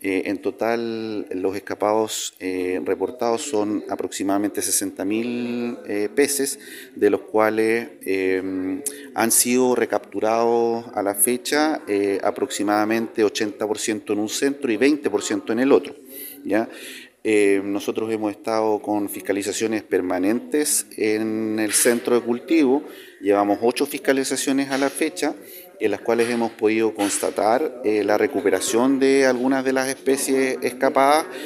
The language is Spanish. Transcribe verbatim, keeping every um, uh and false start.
Eh, en total, los escapados eh, reportados son aproximadamente sesenta mil eh, peces, de los cuales eh, han sido recapturados a la fecha eh, aproximadamente ochenta por ciento en un centro y veinte por ciento en el otro, ¿ya? Eh, nosotros hemos estado con fiscalizaciones permanentes en el centro de cultivo, llevamos ocho fiscalizaciones a la fecha, en las cuales hemos podido constatar eh, la recuperación de algunas de las especies escapadas